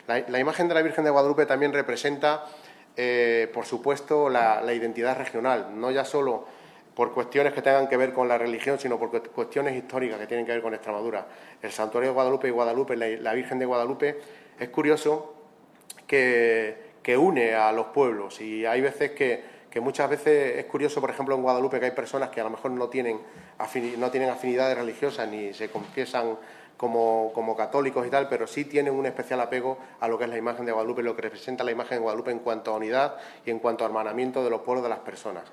La imagen de la Virgen de Guadalupe también representa, por supuesto, la identidad regional, no ya solo por cuestiones que tengan que ver con la religión, sino por cuestiones históricas que tienen que ver con Extremadura. El Santuario de Guadalupe y Guadalupe, la Virgen de Guadalupe, es curioso que une a los pueblos, y hay veces que muchas veces es curioso, por ejemplo, en Guadalupe, que hay personas que a lo mejor no tienen afinidades religiosas ni se confiesan como católicos y tal, pero sí tienen un especial apego a lo que es la imagen de Guadalupe, lo que representa la imagen de Guadalupe en cuanto a unidad y en cuanto a hermanamiento de los pueblos, de las personas.